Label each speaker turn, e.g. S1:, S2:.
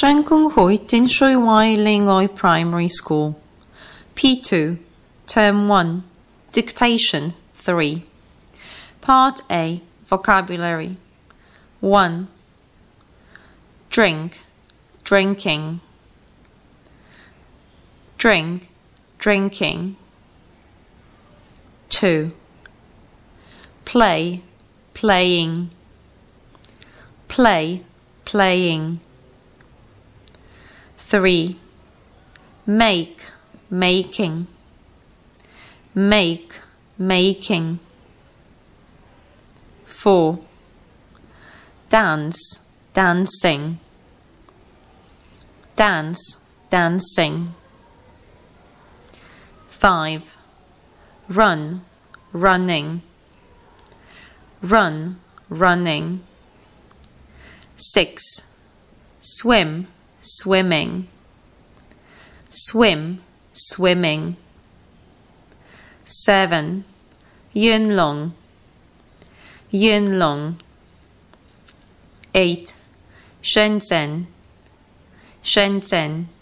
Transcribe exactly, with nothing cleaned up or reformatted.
S1: Sian Kung Hui Tin Shui Wai Ling Oi Primary School. P two, Term one, Dictation three. Part A, Vocabulary. one. Drink, drinking. Drink, drinking. two. Play, playing. Play, playing. three. Make, making. Make, making. four. Dance, dancing. Dance, dancing. five. Run, running. Run, running. six. Swim, swimming. Swim, swimming. seven. Yun long, yun long. eight. Shenzhen, Shenzhen.